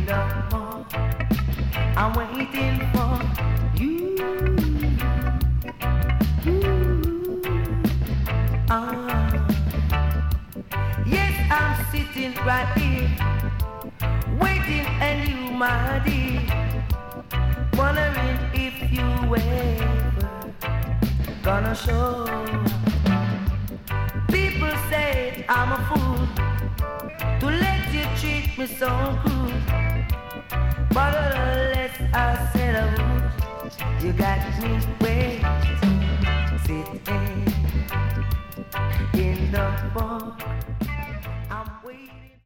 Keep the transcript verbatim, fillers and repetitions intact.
the mall. I'm waiting for you. Ooh. Ah. Yes, I'm sitting right here, waiting, and you, my dear, wondering if you ever gonna show up. People say I'm a fool to let you treat me so cruel, but unless I said I would, you got me waiting, sitting in the park.